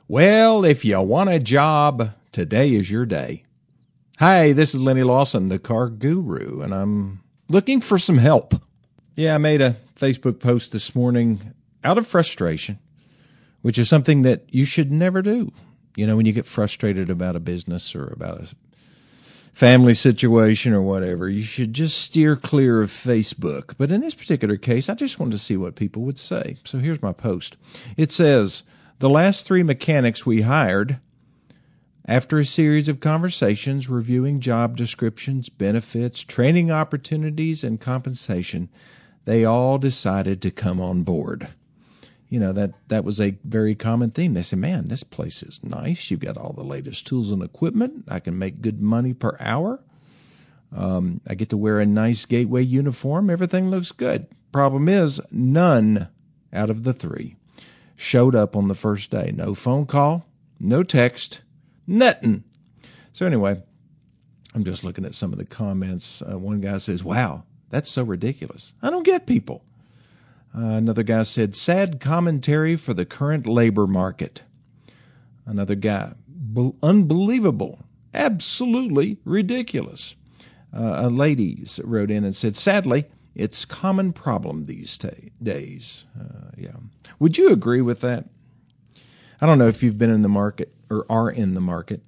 Well, if you want a job, today is your day. Hi, this is Lenny Lawson, the car guru, and I'm looking for some help. Yeah, I made a Facebook post this morning out of frustration, which is something that you should never do. You know, when you get frustrated about a business or about a family situation or whatever, you should just steer clear of Facebook. But in this particular case, I just wanted to see what people would say. So here's my post. It says, the last 3 mechanics we hired, after a series of conversations reviewing job descriptions, benefits, training opportunities, and compensation, they all decided to come on board. You know, that was a very common theme. They said, man, this place is nice. You've got all the latest tools and equipment. I can make good money per hour. I get to wear a nice Gateway uniform. Everything looks good. Problem is, none out of the 3 showed up on the first day. No phone call, no text, nothing. So anyway, I'm just looking at some of the comments. One guy says, wow, that's so ridiculous. I don't get people. Another guy said, sad commentary for the current labor market. Another guy, unbelievable, absolutely ridiculous. A lady wrote in and said, sadly, it's a common problem these days. Yeah. Would you agree with that? I don't know if you've been in the market or are in the market.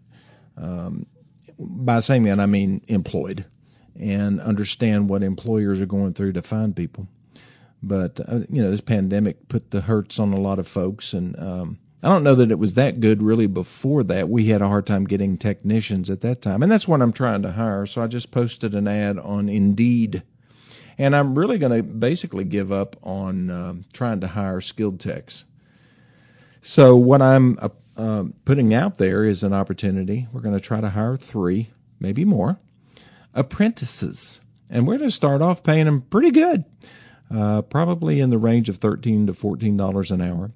By saying that, I mean employed, and understand what employers are going through to find people. But, this pandemic put the hurts on a lot of folks. And I don't know that it was that good really before that. We had a hard time getting technicians at that time. And that's what I'm trying to hire. So I just posted an ad on Indeed. And I'm really going to basically give up on trying to hire skilled techs. So what I'm putting out there is an opportunity. We're going to try to hire 3, maybe more, apprentices. And we're going to start off paying them pretty good. Probably in the range of $13 to $14 an hour.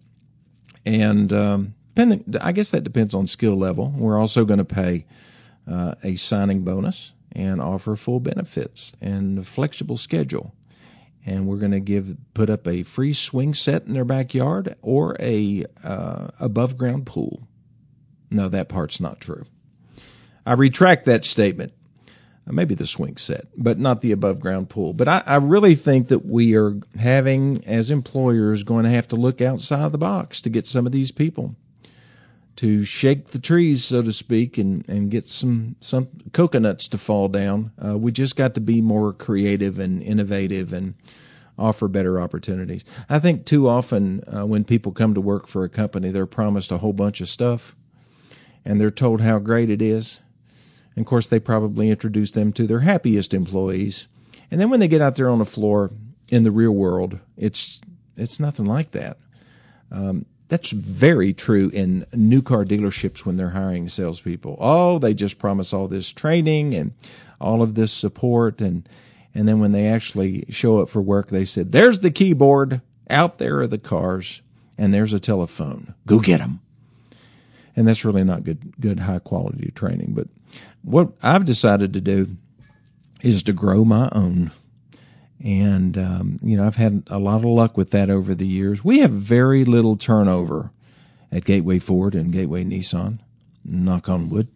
And I guess that depends on skill level. We're also going to pay a signing bonus and offer full benefits and a flexible schedule. And we're going to put up a free swing set in their backyard or a above ground pool. No, that part's not true. I retract that statement. Maybe the swing set, but not the above-ground pool. But I really think that we are having, as employers, going to have to look outside the box to get some of these people to shake the trees, so to speak, and get some coconuts to fall down. We just got to be more creative and innovative and offer better opportunities. I think too often when people come to work for a company, they're promised a whole bunch of stuff, and they're told how great it is. And of course, they probably introduce them to their happiest employees. And then when they get out there on the floor in the real world, it's nothing like that. That's very true in new car dealerships when they're hiring salespeople. Oh, they just promise all this training and all of this support. And then when they actually show up for work, they said, there's the keyboard, out there are the cars, and there's a telephone. Go get them. And that's really not good high quality training. But what I've decided to do is to grow my own. And, I've had a lot of luck with that over the years. We have very little turnover at Gateway Ford and Gateway Nissan, knock on wood.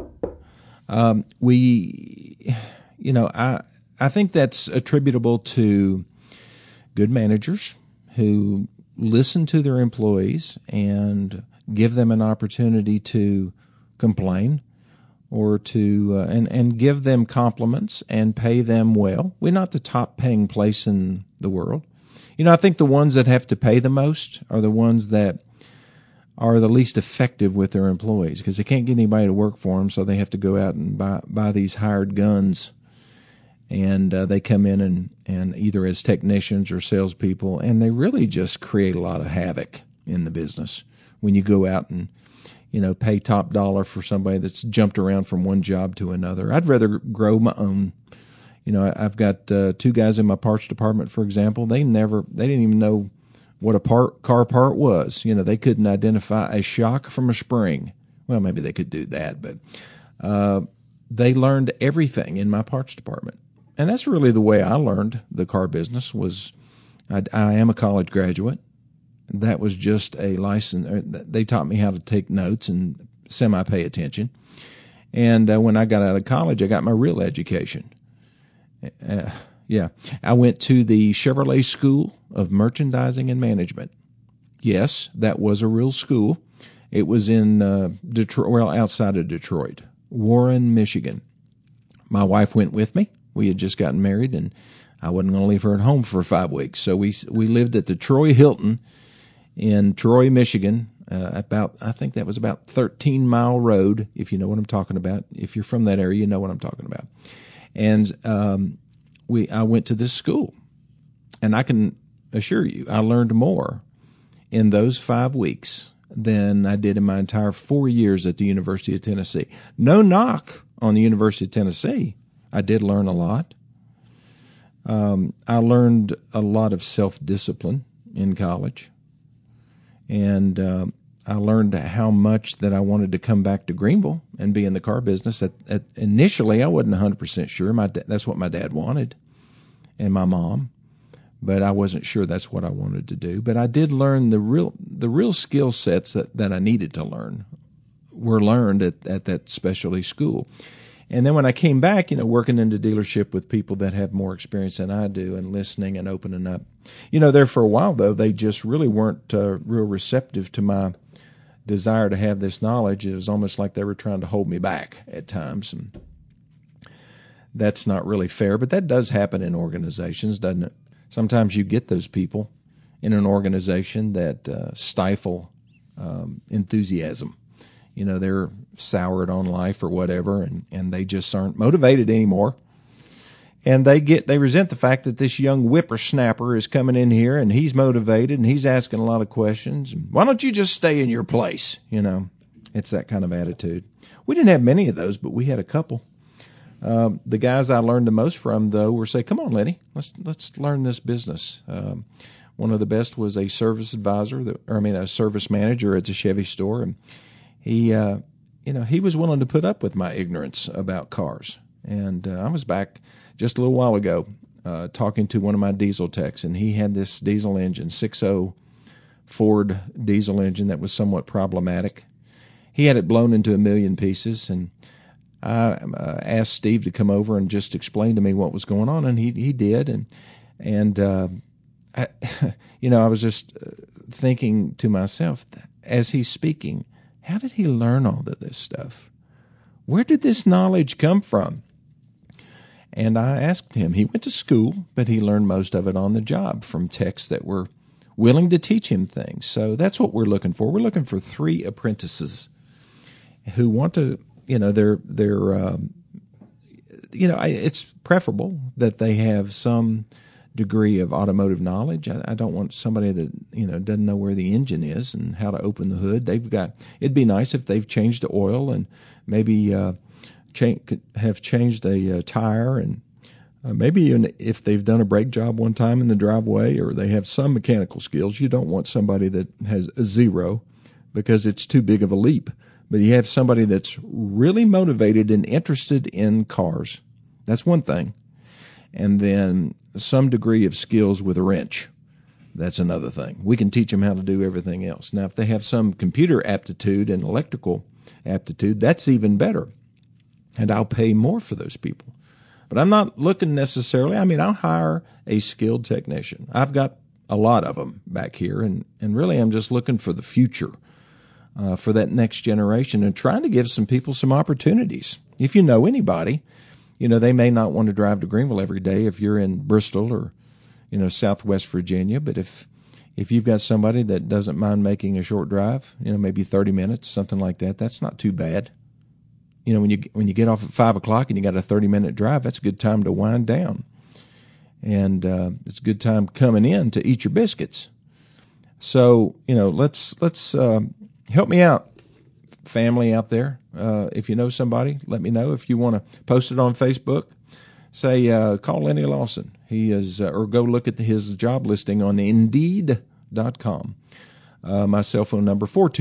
I think that's attributable to good managers who listen to their employees and give them an opportunity to complain or to and give them compliments and pay them well. We're not the top paying place in the world. I think the ones that have to pay the most are the ones that are the least effective with their employees because they can't get anybody to work for them, so they have to go out and buy these hired guns. And they come in and either as technicians or salespeople, and they really just create a lot of havoc in the business when you go out and pay top dollar for somebody that's jumped around from one job to another. I'd rather grow my own. I've got 2 guys in my parts department, for example. They didn't even know what a car part was. They couldn't identify a shock from a spring. Well, maybe they could do that, but they learned everything in my parts department. And that's really the way I learned the car business was I am a college graduate. That was just a license. They taught me how to take notes and semi-pay attention. And when I got out of college, I got my real education. I went to the Chevrolet School of Merchandising and Management. Yes, that was a real school. It was in Detroit, well, outside of Detroit, Warren, Michigan. My wife went with me. We had just gotten married, and I wasn't going to leave her at home for 5 weeks. So we lived at the Troy Hilton in Troy, Michigan, I think that was about 13-mile road, if you know what I'm talking about. If you're from that area, you know what I'm talking about. And I went to this school, and I can assure you, I learned more in those 5 weeks than I did in my entire 4 years at the University of Tennessee. No knock on the University of Tennessee. I did learn a lot. I learned a lot of self-discipline in college, and I learned how much that I wanted to come back to Greenville and be in the car business. Initially, I wasn't 100% sure. That's what my dad wanted and my mom, but I wasn't sure that's what I wanted to do. But I did learn the real skill sets that I needed to learn were learned at that specialty school. And then when I came back, working in the dealership with people that have more experience than I do and listening and opening up, there for a while, though, they just really weren't real receptive to my desire to have this knowledge. It was almost like they were trying to hold me back at times. And that's not really fair, but that does happen in organizations, doesn't it? Sometimes you get those people in an organization that stifle enthusiasm. They're soured on life or whatever, and they just aren't motivated anymore. And they resent the fact that this young whippersnapper is coming in here and he's motivated and he's asking a lot of questions. Why don't you just stay in your place? It's that kind of attitude. We didn't have many of those, but we had a couple. The guys I learned the most from, though, were say, "Come on, Lenny, let's learn this business." One of the best was a service advisor, a service manager at the Chevy store, and he was willing to put up with my ignorance about cars. And I was back just a little while ago talking to one of my diesel techs, and he had this diesel engine, 6.0 Ford diesel engine that was somewhat problematic. He had it blown into a million pieces, and I asked Steve to come over and just explain to me what was going on, and he did. And I was just thinking to myself, as he's speaking, how did he learn all of this stuff? Where did this knowledge come from? And I asked him. He went to school, but he learned most of it on the job from techs that were willing to teach him things. So that's what we're looking for. We're looking for 3 apprentices who want to, it's preferable that they have some degree of automotive knowledge. I don't want somebody that doesn't know where the engine is and how to open the hood. It'd be nice if they've changed the oil and maybe have changed a tire, and maybe even if they've done a brake job one time in the driveway, or they have some mechanical skills. You don't want somebody that has a 0 because it's too big of a leap. But you have somebody that's really motivated and interested in cars. That's one thing. And then some degree of skills with a wrench. That's another thing. We can teach them how to do everything else. Now, if they have some computer aptitude and electrical aptitude, that's even better. And I'll pay more for those people. But I'm not looking necessarily, I'll hire a skilled technician. I've got a lot of them back here, and really I'm just looking for the future, for that next generation, and trying to give some people some opportunities. If you know anybody, they may not want to drive to Greenville every day if you're in Bristol or, Southwest Virginia. But if you've got somebody that doesn't mind making a short drive, maybe 30 minutes, something like that, that's not too bad. When you get off at 5 o'clock and you got a 30-minute drive, that's a good time to wind down. And it's a good time coming in to eat your biscuits. So, let's help me out, family out there. If you know somebody, let me know. If you want to post it on Facebook, say, call Lenny Lawson. He is, or go look at his job listing on Indeed.com. My cell phone number,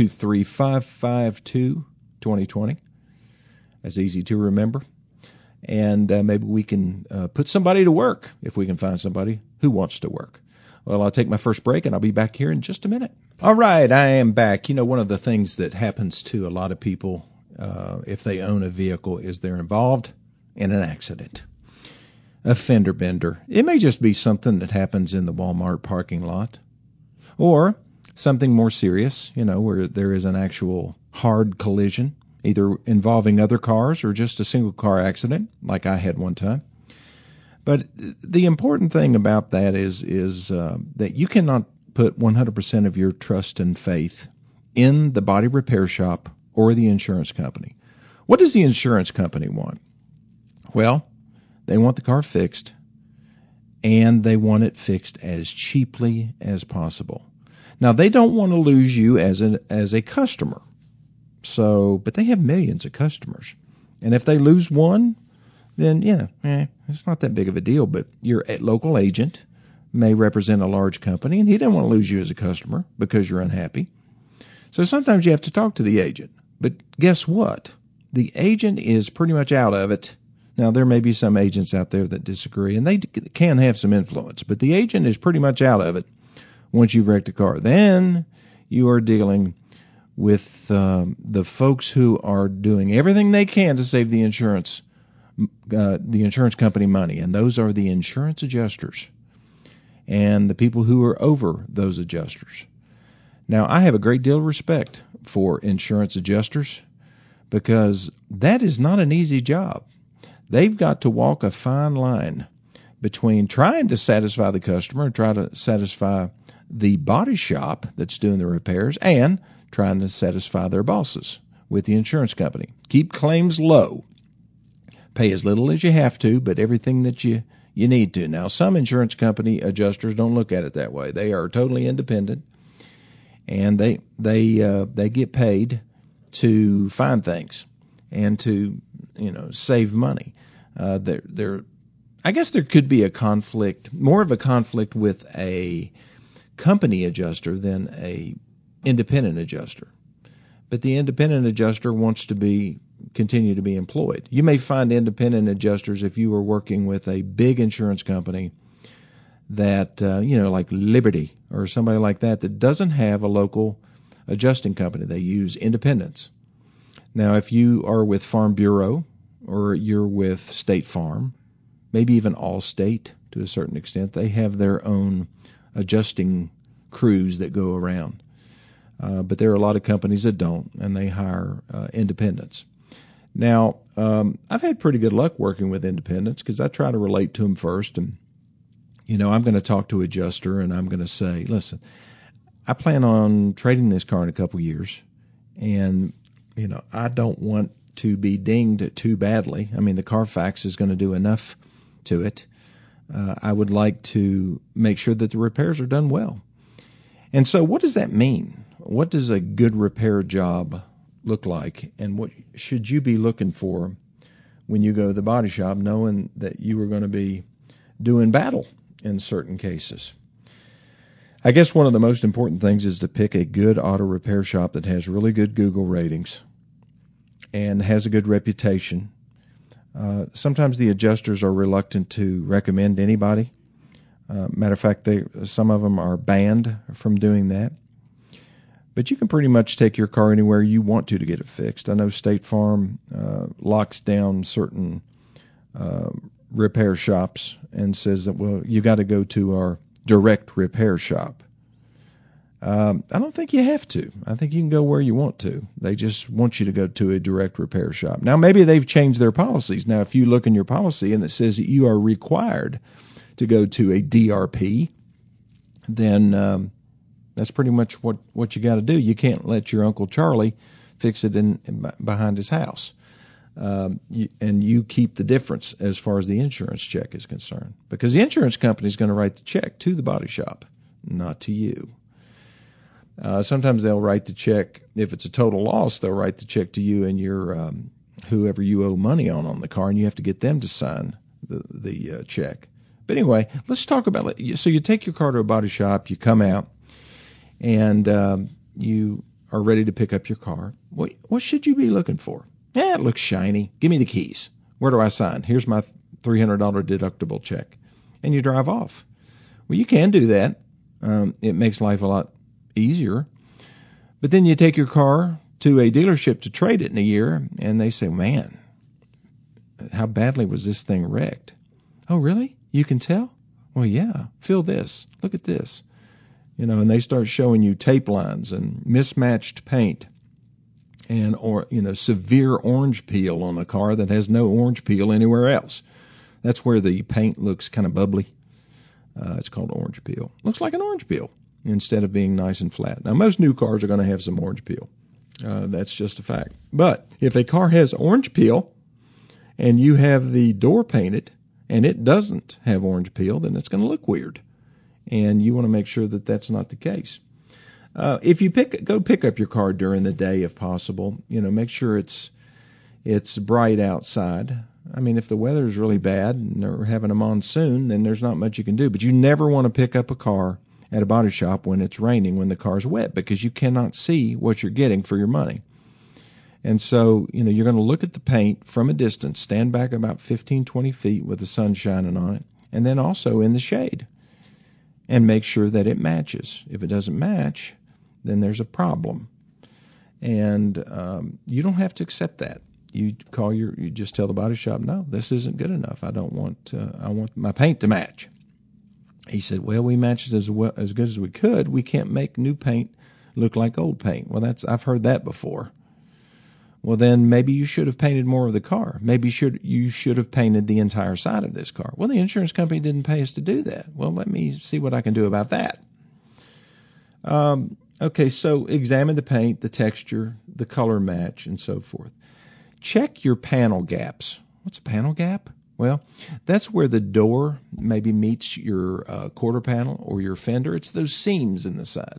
423-552-2020. That's easy to remember. And maybe we can put somebody to work if we can find somebody who wants to work. Well, I'll take my first break, and I'll be back here in just a minute. All right, I am back. You know, one of the things that happens to a lot of people if they own a vehicle is they're involved in an accident, a fender bender. It may just be something that happens in the Walmart parking lot, or something more serious, you know, where there is an actual hard collision, either involving other cars or just a single car accident, like I had one time. But the important thing about that is that you cannot put 100% of your trust and faith in the body repair shop or the insurance company. What does the insurance company want? Well, they want the car fixed, and they want it fixed as cheaply as possible. Now, they don't want to lose you as a customer. But they have millions of customers. And if they lose one, then, it's not that big of a deal. But your local agent may represent a large company, and he didn't want to lose you as a customer because you're unhappy. So sometimes you have to talk to the agent. But guess what? The agent is pretty much out of it. Now, there may be some agents out there that disagree, and they can have some influence. But the agent is pretty much out of it once you've wrecked a car. Then you are dealing with the folks who are doing everything they can to save the insurance company money, and those are the insurance adjusters and the people who are over those adjusters. Now, I have a great deal of respect for insurance adjusters because that is not an easy job. They've got to walk a fine line between trying to satisfy the customer and try to satisfy the body shop that's doing the repairs and trying to satisfy their bosses with the insurance company. Keep claims low. Pay as little as you have to, but everything that you need to. Now, some insurance company adjusters don't look at it that way. They are totally independent, and they get paid to find things and to save money. I guess there could be a conflict, more of a conflict with a company adjuster than a independent adjuster. But the independent adjuster wants to continue to be employed. You may find independent adjusters if you are working with a big insurance company that, like Liberty or somebody like that doesn't have a local adjusting company. They use independents. Now, if you are with Farm Bureau or you're with State Farm, maybe even Allstate to a certain extent, they have their own adjusting crews that go around. But there are a lot of companies that don't, and they hire independents. Now, I've had pretty good luck working with independents because I try to relate to them first. And, I'm going to talk to an adjuster, and I'm going to say, listen, I plan on trading this car in a couple years, and, I don't want to be dinged too badly. I mean, the Carfax is going to do enough to it. I would like to make sure that the repairs are done well. And so what does that mean? What does a good repair job look like? And what should you be looking for when you go to the body shop, knowing that you are going to be doing battle in certain cases? I guess one of the most important things is to pick a good auto repair shop that has really good Google ratings and has a good reputation. Sometimes the adjusters are reluctant to recommend anybody. Matter of fact, some of them are banned from doing that. But you can pretty much take your car anywhere you want to get it fixed. I know State Farm locks down certain repair shops and says that, well, you got to go to our direct repair shop. I don't think you have to. I think you can go where you want to. They just want you to go to a direct repair shop. Now, maybe they've changed their policies. Now, if you look in your policy and it says that you are required to go to a DRP, then that's pretty much what you got to do. You can't let your Uncle Charlie fix it behind his house. And you keep the difference as far as the insurance check is concerned, because the insurance company is going to write the check to the body shop, not to you. Sometimes they'll write the check. If it's a total loss, they'll write the check to you and your whoever you owe money on the car, and you have to get them to sign the check. But anyway, let's talk about it. So you take your car to a body shop, you come out, and you are ready to pick up your car. What should you be looking for? It looks shiny. Give me the keys. Where do I sign? Here's my $300 deductible check. And you drive off. Well, you can do that, It makes life a lot easier. But then you take your car to a dealership to trade it in a year, and they say, man, how badly was this thing wrecked? Oh, really? You can tell? Well, yeah. Feel this. Look at this. And they start showing you tape lines and mismatched paint and, severe orange peel on a car that has no orange peel anywhere else. That's where the paint looks kind of bubbly. It's called orange peel. Looks like an orange peel instead of being nice and flat. Now, most new cars are going to have some orange peel. That's just a fact. But if a car has orange peel and you have the door painted and it doesn't have orange peel, then it's going to look weird. And you want to make sure that that's not the case. If you go pick up your car during the day, if possible, make sure it's bright outside. I mean, if the weather is really bad and they're having a monsoon, then there's not much you can do. But you never want to pick up a car at a body shop when it's raining, when the car's wet, because you cannot see what you're getting for your money. And so, you're going to look at the paint from a distance, stand back about 15, 20 feet with the sun shining on it, and then also in the shade, and make sure that it matches. If it doesn't match, then there's a problem. And you don't have to accept that. You just tell the body shop, no, this isn't good enough. I want my paint to match. He said, well, we matched as good as we could. We can't make new paint look like old paint. Well, I've heard that before. Well, then maybe you should have painted more of the car. Maybe you should have painted the entire side of this car. Well, the insurance company didn't pay us to do that. Well, let me see what I can do about that. Okay, so examine the paint, the texture, the color match, and so forth. Check your panel gaps. What's a panel gap? Well, that's where the door maybe meets your quarter panel or your fender. It's those seams in the side.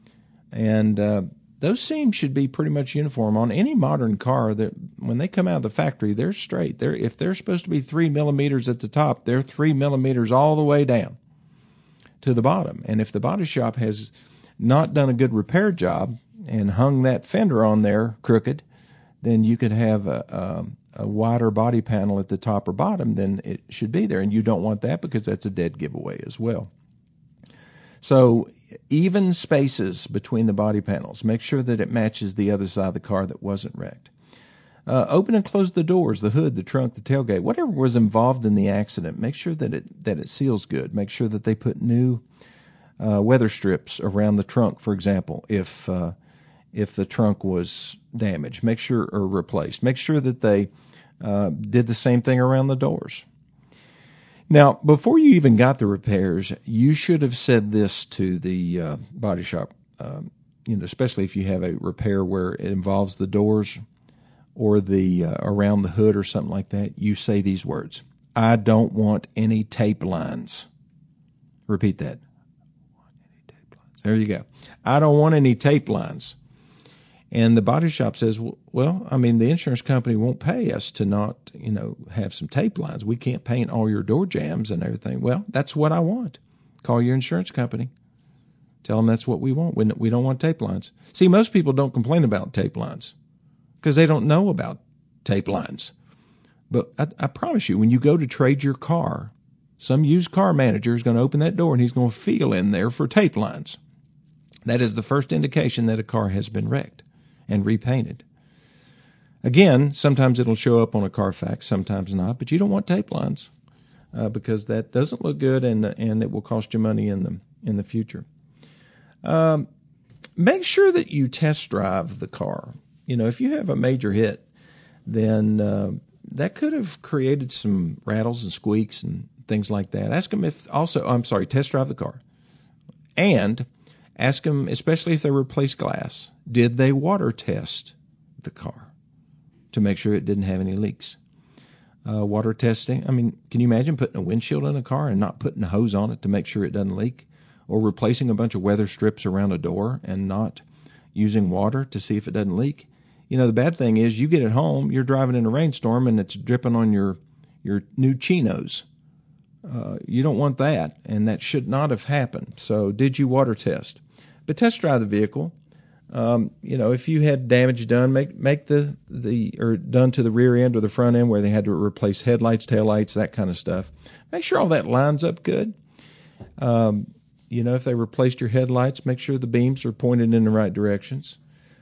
And those seams should be pretty much uniform on any modern car. That when they come out of the factory, they're straight. If they're supposed to be 3 millimeters at the top, they're 3 millimeters all the way down to the bottom. And if the body shop has not done a good repair job and hung that fender on there crooked, then you could have a wider body panel at the top or bottom than it should be there. And you don't want that because that's a dead giveaway as well. So even spaces between the body panels. Make sure that it matches the other side of the car that wasn't wrecked. Open and close the doors, the hood, the trunk, the tailgate, whatever was involved in the accident. Make sure that it seals good. Make sure that they put new weather strips around the trunk, for example, if the trunk was damaged. Or replaced. Make sure that they did the same thing around the doors. Now, before you even got the repairs, you should have said this to the body shop, especially if you have a repair where it involves the doors or the around the hood or something like that. You say these words: I don't want any tape lines. Repeat that. There you go. I don't want any tape lines. And the body shop says, well, I mean, the insurance company won't pay us to not, have some tape lines. We can't paint all your door jambs and everything. Well, that's what I want. Call your insurance company. Tell them that's what we want. We don't want tape lines. See, most people don't complain about tape lines because they don't know about tape lines. But I promise you, when you go to trade your car, some used car manager is going to open that door and he's going to feel in there for tape lines. That is the first indication that a car has been wrecked and repainted. Again, sometimes it'll show up on a Carfax, sometimes not, but you don't want tape lines because that doesn't look good and it will cost you money in the future. Make sure that you test drive the car. If you have a major hit, then that could have created some rattles and squeaks and things like that. Ask them test drive the car. And ask them, especially if they replace glass, did they water test the car to make sure it didn't have any leaks? Water testing, can you imagine putting a windshield in a car and not putting a hose on it to make sure it doesn't leak? Or replacing a bunch of weather strips around a door and not using water to see if it doesn't leak? The bad thing is you get it home, you're driving in a rainstorm, and it's dripping on your new chinos. You don't want that, and that should not have happened. So did you water test? But test drive the vehicle. If you had damage done, make or done to the rear end or the front end where they had to replace headlights, taillights, that kind of stuff. Make sure all that lines up good. If they replaced your headlights, make sure the beams are pointed in the right directions.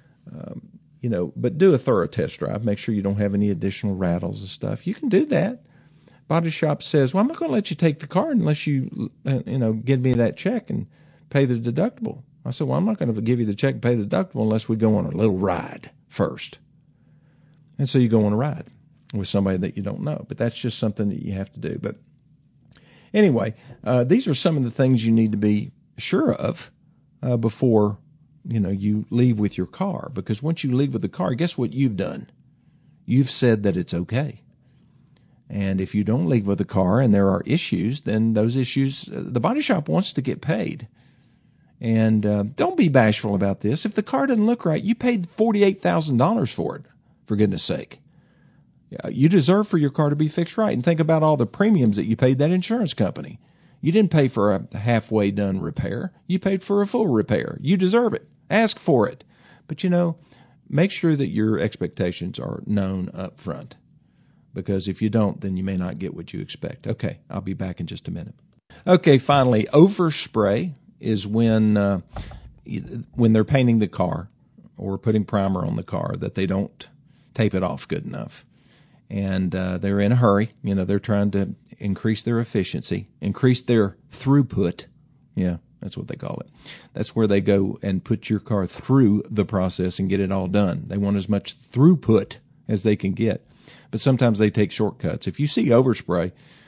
But do a thorough test drive. Make sure you don't have any additional rattles and stuff. You can do that. Body shop says, well, I'm not going to let you take the car unless you, give me that check and pay the deductible. I said, well, I'm not going to give you the check and pay the deductible unless we go on a little ride first. And so you go on a ride with somebody that you don't know. But that's just something that you have to do. But anyway, these are some of the things you need to be sure of before you leave with your car. Because once you leave with the car, guess what you've done? You've said that it's okay. And if you don't leave with the car and there are issues, then those issues, the body shop wants to get paid. And don't be bashful about this. If the car doesn't look right, you paid $48,000 for it, for goodness sake. You deserve for your car to be fixed right. And think about all the premiums that you paid that insurance company. You didn't pay for a halfway done repair. You paid for a full repair. You deserve it. Ask for it. But, make sure that your expectations are known up front. Because if you don't, then you may not get what you expect. Okay, I'll be back in just a minute. Okay, finally, overspray is when they're painting the car or putting primer on the car that they don't tape it off good enough. And they're in a hurry. They're trying to increase their efficiency, increase their throughput. Yeah, that's what they call it. That's where they go and put your car through the process and get it all done. They want as much throughput as they can get. But sometimes they take shortcuts. If you see overspray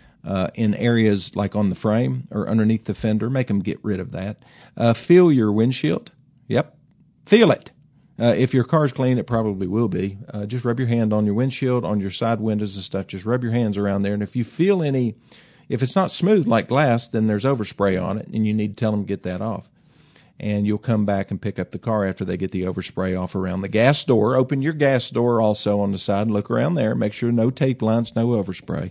in areas like on the frame or underneath the fender, make them get rid of that. Feel your windshield. Yep, feel it. If your car's clean, it probably will be. Just rub your hand on your windshield, on your side windows and stuff. Just rub your hands around there. And if you feel if it's not smooth like glass, then there's overspray on it, and you need to tell them to get that off. And you'll come back and pick up the car after they get the overspray off around the gas door. Open your gas door also on the side and look around there. Make sure no tape lines, no overspray.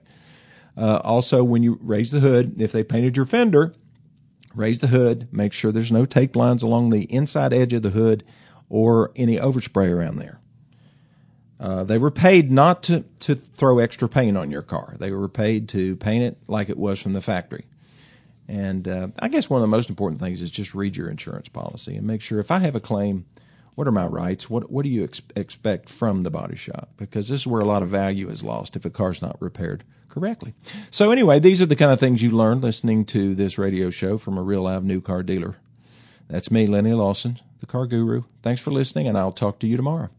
Also, when you raise the hood, if they painted your fender, raise the hood. Make sure there's no tape lines along the inside edge of the hood or any overspray around there. They were paid not to throw extra paint on your car. They were paid to paint it like it was from the factory. And I guess one of the most important things is just read your insurance policy and make sure if I have a claim, what are my rights? What do you expect from the body shop? Because this is where a lot of value is lost if a car's not repaired correctly. So anyway, these are the kind of things you learn listening to this radio show from a real live new car dealer. That's me, Lenny Lawson, the Car Guru. Thanks for listening, and I'll talk to you tomorrow.